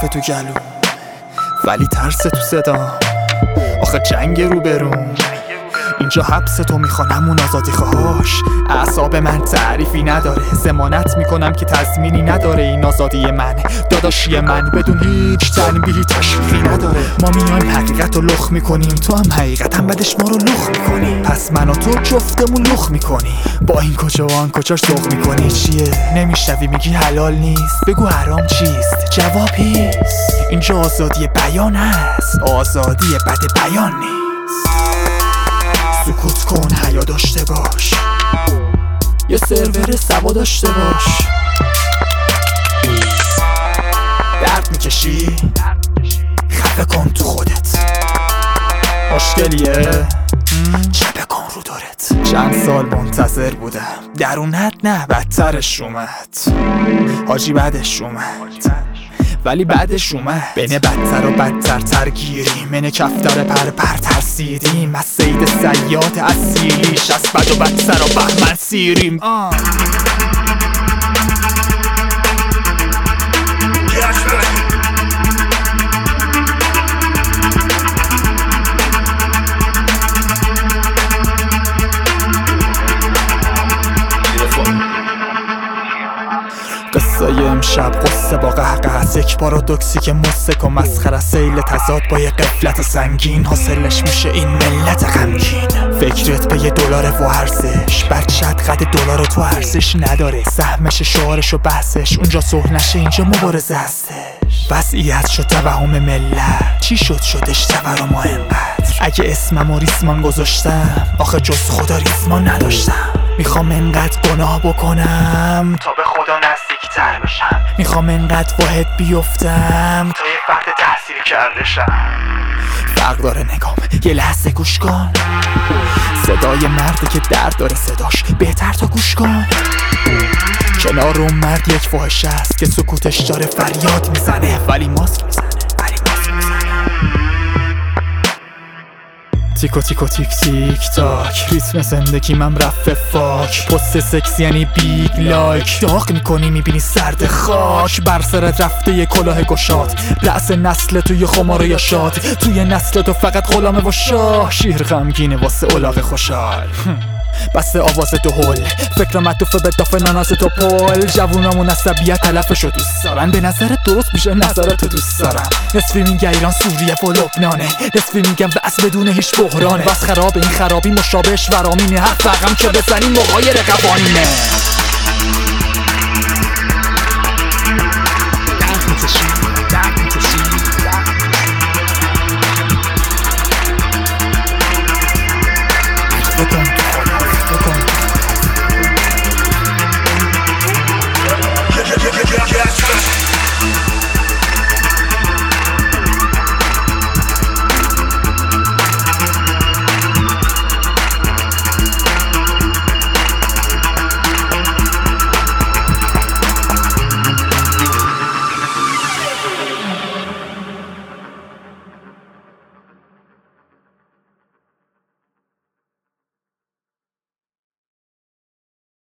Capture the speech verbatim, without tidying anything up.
تو گلوم ولی ترس تو صدام. آخه جنگ رو بروم اینجا حبس تو میخوانم اون آزادی خواهاش. اعصاب من تعریفی نداره، ضمانت میکنم که تضمینی نداره. این آزادی من داداشی من بدون هیچ تنبیهی تشریفی نداره. ما میایم حقیقت رو لخ میکنیم، تو هم حقیقتا بعدش ما رو لخ میکنی. پس من و تو جفتمون لخ میکنی. با این کجا و آن کجاش ذوق میکنی. چیه نمیشنوی میگی حلال نیست، بگو حرام چیست، جواب هیست. اینجا آزادی بیان هست، آزادی بد بیان نیست. سکوت کن حیا داشته باش، یه سرور سوا داشته باش. درد میکشی خفه کن تو خودت. مشکلیه چپه کن رو دارت. چند سال منتظر بودم، درونت نه بدترش اومد. حاجی بعدش اومد ولی بعدش اومد. بین بدتر و بدتر ترگیریم، من کفتر پر پر ترسیدیم. از سید سیاد اصیلیش، از بد و بدتر و بهمن سیریم. قصه امشب قصه با قهقه، یک پارادوکسی که مسک و مسخره. سیل تضاد با یه قفلت سنگین، حاصلش میشه این ملت غمگین. فکرت به یه دلار و ارزش، بچت قد دلار تو ارزش نداره. سهمش شعارش و بحثش، اونجا صلح نشه اینجا مبارزه هستش. وضعیت شد توهم ملت، چی شد شدش تورم ما انقدر. اگه اسمم و ریسمان گذاشتم، آخه جز خدا ریسمان نداشتم. میخوام انقدر گناه بکنم تا به خدا نزدیکتر بشم. میخوام انقدر واحد بیفتم تا یه فرد تحصیل کرده شم. فرق داره نگام، یه لحظه گوش کن. صدای مردی که درد داره صداش بهتر تا گوش کن. کنار اون مرد یک فاحشه است که سکوتش داره فریاد میزنه ولی ماسک میزنه. تیکو تیکو تیک تیک تاک، ریتم زندگی من رفت فاک. پست سکس یعنی بیگ لایک، داغ میکنی میبینی سرد خاک. بر سرت رفته یه کلاه گشاد، رأس نسل توی خماره یا شاد. توی نسل تو فقط غلامه و شاه، شیر غمگینه واسه الاغ خوشحال. بس آواز دو هل، فکر مطوفه به داف ناناز تو پل. جوونامون عصبیت تلفشو دوست دارن، به نظرت درست میشه نظرتو دوست دارم. نصفی میگه ایران سوریه و لبنانه، نصفی میگم وعظ بدون هیچ بحرانه. بس خراب این خرابی مشابهش ورامینه، هر فقم که بزنی مغایر قوانینه.